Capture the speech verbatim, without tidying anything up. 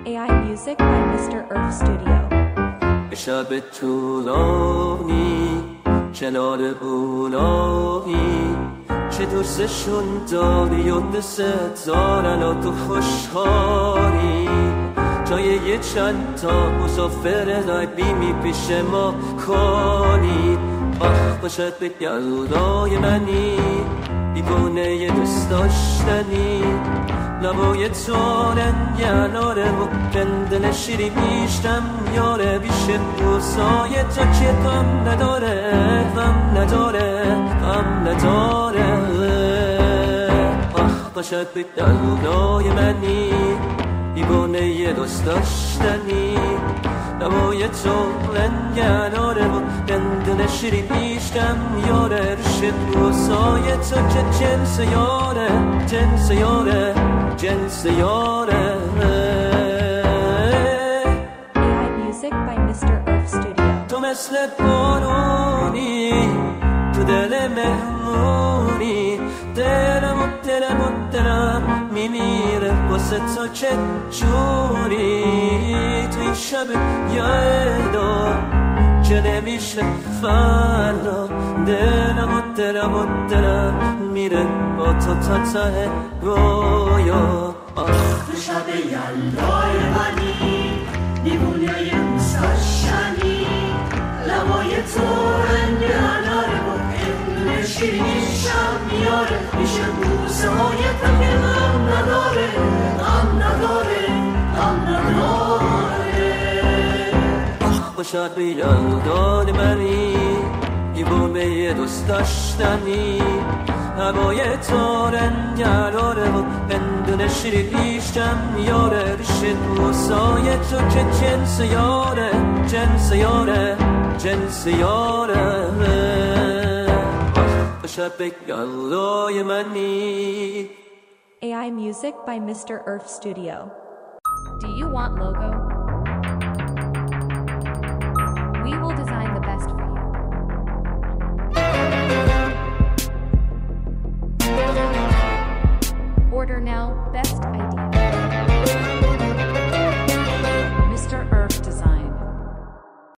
A I music by Mister Earth Studio. شب طولانی کنار بولانی چه دوستشون داری و دست دارن و تو خوشحالی جای یه چند تا مسافر قدیمی پیش ما کنی وقت باشد به گردای منی دیوونه یه دوست داشتنی لبای تو رنگناره و بندل شیری بیشتم یاره بیشه بوسای تو که غم نداره غم نداره غم نداره وقت باشد به دلای منی دیوانه یه دوست داشتنی لبای تو رنگناره و بندل شیری بیشتم یاره بیشه بوسای تو که جنس یاره جنس یاره جنس یاره A I music by Mister Earth Studio. تو مثل بارونی تو دل مهمونی دلم و دلم و دلم میمیره واسه تو چه جوری تو این شب یادا که نمیشه فردا دلم و دلم و دلم میره با تو تا ته رویا تو شب یلدای منی دیوونه یه مستشنی لبای تو رنگناره و این شیرینیشم میاره میشه بوسه های تو که غم نداره غم نداره غم نداره باشد به یلدان منی دیوونه یه دوست داشتنی هوای تو رنگناره و بندون شیری بیشتم یاره ریشه بوسای تو که جنس یاره جنس یاره جنس یاره باشد به یلدای منی. A I music by Mister Earth Studio. Do you want logo? We will design the best for you. Order now, best idea.